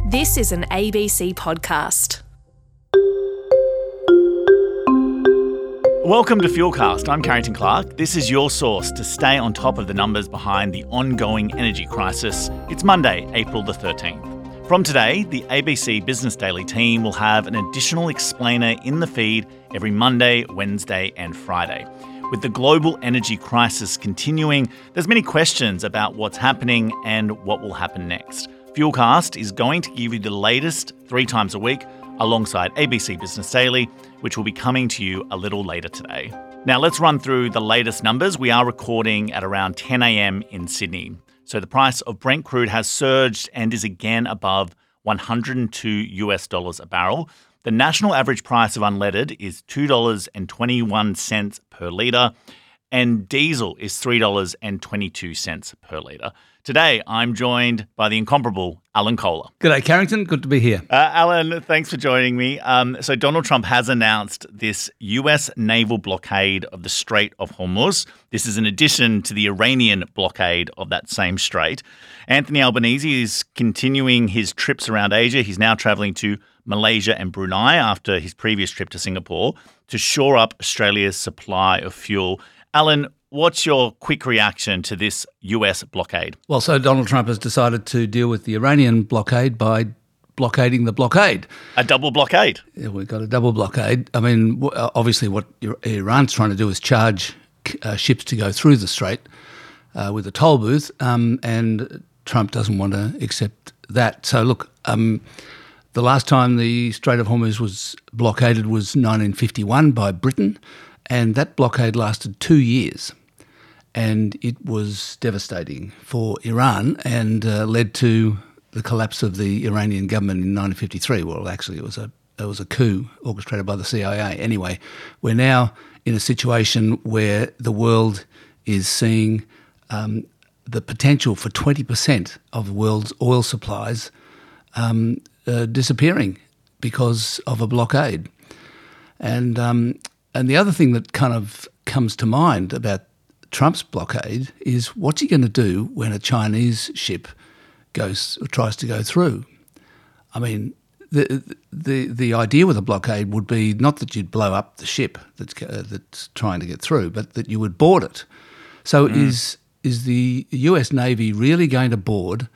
This is an ABC podcast. Welcome to Fuelcast. I'm Carrington Clark. This is your source to stay on top of the numbers behind the ongoing energy crisis. It's Monday, April the 13th. From today, the ABC Business Daily team will have an additional explainer in the feed every Monday, Wednesday and Friday. With the global energy crisis continuing, there's many questions about what's happening and what will happen next. Fuelcast is going to give you the latest 3 times a week alongside ABC Business Daily, which will be coming to you a little later today. Now let's run through the latest numbers. We are recording at around 10 a.m. in Sydney. So the price of Brent crude has surged and is again above $102 a barrel. The national average price of unleaded is $2.21 per litre, and diesel is $3.22 per litre. Today, I'm joined by the incomparable Alan Kohler. G'day, Carrington. Good to be here. Alan, thanks for joining me. So Donald Trump has announced this US naval blockade of the Strait of Hormuz. This is in addition to the Iranian blockade of that same strait. Anthony Albanese is continuing his trips around Asia. He's now travelling to Malaysia and Brunei after his previous trip to Singapore to shore up Australia's supply of fuel. Alan, what's your quick reaction to this US blockade? Well, so Donald Trump has decided to deal with the Iranian blockade by blockading the blockade. A double blockade? Yeah, we've got a double blockade. I mean, obviously what Iran's trying to do is charge ships to go through the strait with a toll booth, and Trump doesn't want to accept that. So look, the last time the Strait of Hormuz was blockaded was 1951 by Britain, and that blockade lasted 2 years, and it was devastating for Iran and led to the collapse of the Iranian government in 1953. Well, actually, it was a coup orchestrated by the CIA. Anyway, we're now in a situation where the world is seeing the potential for 20% of the world's oil supplies disappearing because of a blockade. And the other thing that kind of comes to mind about Trump's blockade is what's he going to do when a Chinese ship tries to go through? I mean, the idea with a blockade would be not that you'd blow up the ship that's trying to get through, but that you would board it. So is the US Navy really going to board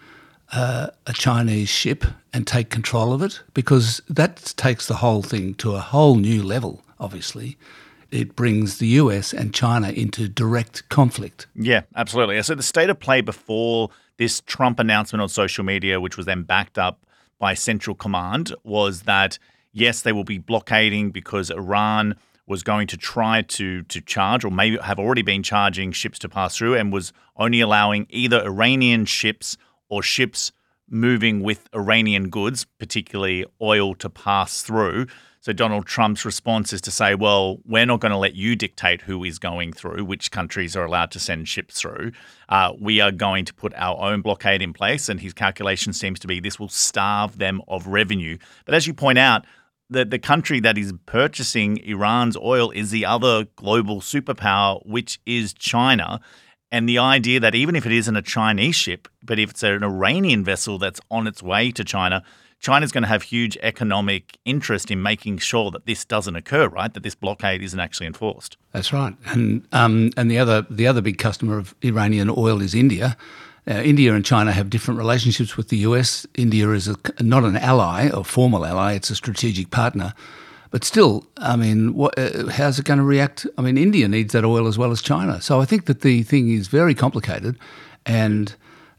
a Chinese ship and take control of it? Because that takes the whole thing to a whole new level. Obviously, it brings the US and China into direct conflict. Yeah, absolutely. So the state of play before this Trump announcement on social media, which was then backed up by Central Command, was that, yes, they will be blockading because Iran was going to try to charge, or maybe have already been charging ships to pass through, and was only allowing either Iranian ships or ships moving with Iranian goods, particularly oil, to pass through. So Donald Trump's response is to say, well, we're not going to let you dictate who is going through, which countries are allowed to send ships through. We are going to put our own blockade in place. And his calculation seems to be this will starve them of revenue. But as you point out, the country that is purchasing Iran's oil is the other global superpower, which is China. And the idea that even if it isn't a Chinese ship, but if it's an Iranian vessel that's on its way to China, China's going to have huge economic interest in making sure that this doesn't occur, right? That this blockade isn't actually enforced. That's right. And the other big customer of Iranian oil is India. India and China have different relationships with the US. India is not an ally or formal ally; it's a strategic partner. But still, I mean, how's it going to react? I mean, India needs that oil as well as China. So I think that the thing is very complicated, and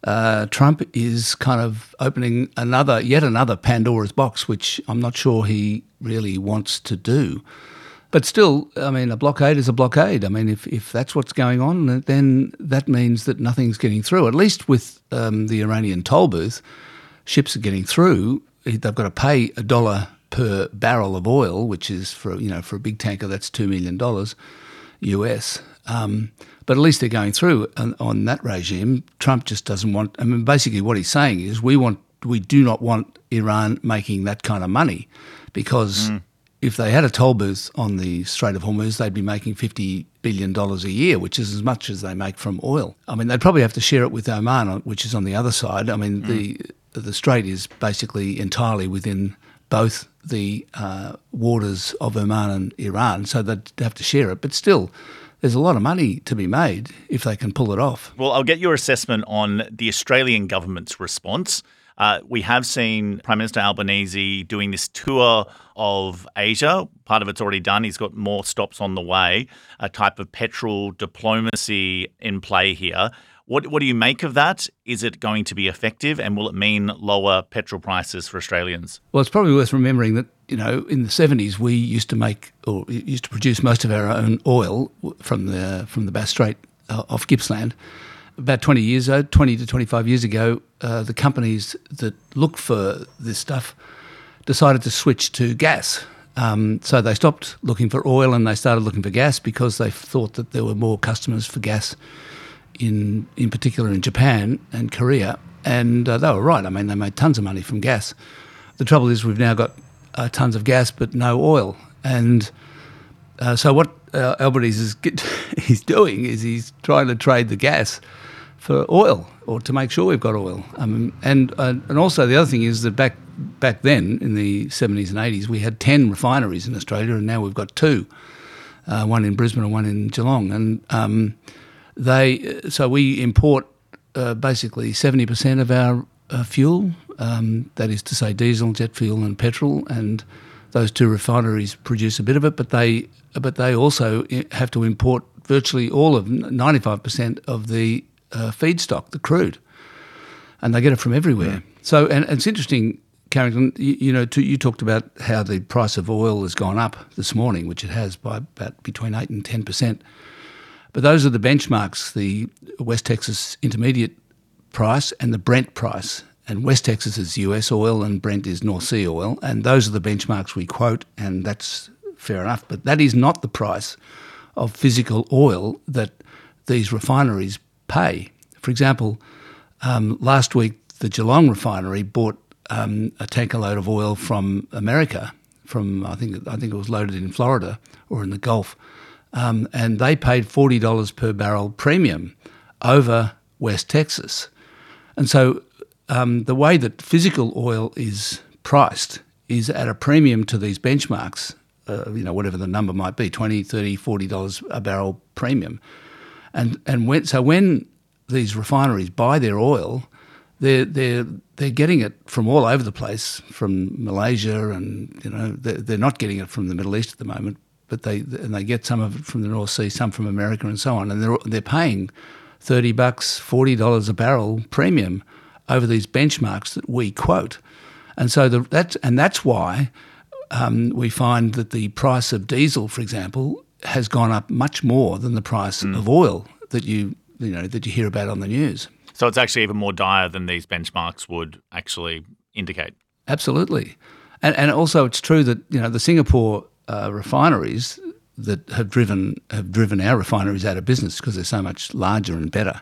Trump is kind of opening yet another Pandora's box, which I'm not sure he really wants to do. But still, I mean, a blockade is a blockade. I mean, if that's what's going on, then that means that nothing's getting through. At least with the Iranian toll booth, ships are getting through. They've got to pay $1 per barrel of oil, which is for a big tanker, that's $2 million US. But at least they're going through on that regime. Trump just doesn't want. I mean, basically, what he's saying is we do not want Iran making that kind of money, because if they had a toll booth on the Strait of Hormuz, they'd be making $50 billion a year, which is as much as they make from oil. I mean, they'd probably have to share it with Oman, which is on the other side. I mean, the strait is basically entirely within both the waters of Oman and Iran, so they'd have to share it. But still, there's a lot of money to be made if they can pull it off. Well, I'll get your assessment on the Australian government's response. We have seen Prime Minister Albanese doing this tour of Asia. Part of it's already done. He's got more stops on the way, a type of petrol diplomacy in play here. What do you make of that? Is it going to be effective, and will it mean lower petrol prices for Australians? Well, it's probably worth remembering that, in the 70s we used to produce most of our own oil from the Bass Strait off Gippsland. About 20 to 25 years ago, the companies that looked for this stuff decided to switch to gas. So they stopped looking for oil and they started looking for gas because they thought that there were more customers for gas in particular in Japan and Korea. And they were right. I mean, they made tons of money from gas. The trouble is we've now got tons of gas but no oil. And so what Albanese he's doing is he's trying to trade the gas for oil, or to make sure we've got oil. And also the other thing is that back then in the 70s and 80s we had 10 refineries in Australia, and now we've got 2, one in Brisbane and one in Geelong. And so we import basically 70% of our fuel, that is to say diesel, jet fuel and petrol, and those 2 refineries produce a bit of it, but they also have to import virtually all of 95% of the feedstock, the crude, and they get it from everywhere. Mm. So, and it's interesting, Carrington, you talked about how the price of oil has gone up this morning, which it has by about between 8 and 10%. But those are the benchmarks, the West Texas Intermediate price and the Brent price. And West Texas is US oil and Brent is North Sea oil, and those are the benchmarks we quote, and that's fair enough. But that is not the price of physical oil that these refineries pay. For example, last week the Geelong refinery bought a tanker load of oil from America, from I think it was loaded in Florida or in the Gulf, and they paid $40 per barrel premium over West Texas. And so the way that physical oil is priced is at a premium to these benchmarks, whatever the number might be, $20, $30, $40 a barrel premium. And when these refineries buy their oil, they're getting it from all over the place, from Malaysia, and they're not getting it from the Middle East at the moment, but they get some of it from the North Sea, some from America, and so on, and they're paying $30, $40 a barrel premium over these benchmarks that we quote, and so that's why we find that the price of diesel, for example, has gone up much more than the price of oil that you hear about on the news. So it's actually even more dire than these benchmarks would actually indicate. Absolutely, and also it's true that the Singapore refineries that have driven our refineries out of business because they're so much larger and better.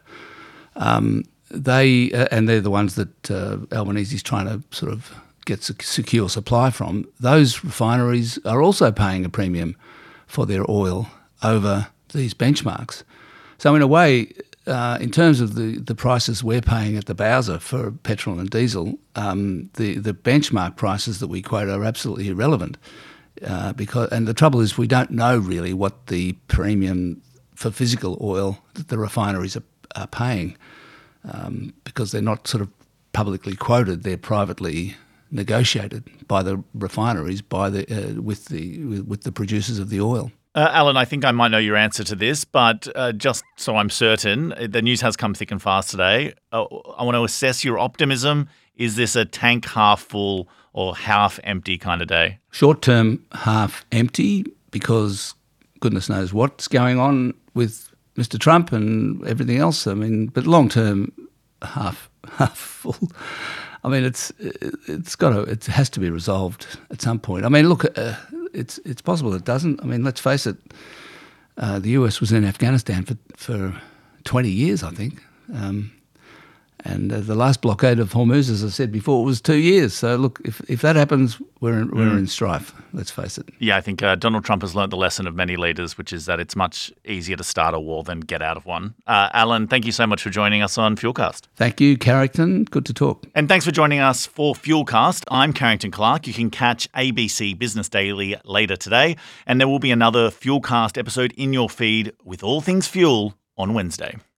They're the ones that Albanese is trying to sort of get secure supply from. Those refineries are also paying a premium for their oil over these benchmarks. So in a way, in terms of the prices we're paying at the Bowser for petrol and diesel, the benchmark prices that we quote are absolutely irrelevant. And the trouble is we don't know really what the premium for physical oil that the refineries are paying, because they're not sort of publicly quoted; they're privately negotiated by the refineries with the producers of the oil. Alan, I think I might know your answer to this, but just so I'm certain, the news has come thick and fast today. I want to assess your optimism. Is this a tank half full or half empty kind of day? Short term, half empty, because goodness knows what's going on with Mr. Trump and everything else. I mean, but long term, half full. I mean, it has to be resolved at some point. I mean, look, it's possible it doesn't. I mean, let's face it. The US was in Afghanistan for 20 years, I think, And the last blockade of Hormuz, as I said before, was 2 years. So look, if that happens, we're in strife. Let's face it. Yeah, I think Donald Trump has learnt the lesson of many leaders, which is that it's much easier to start a war than get out of one. Alan, thank you so much for joining us on Fuelcast. Thank you, Carrington. Good to talk. And thanks for joining us for Fuelcast. I'm Carrington Clark. You can catch ABC Business Daily later today, and there will be another Fuelcast episode in your feed with all things fuel on Wednesday.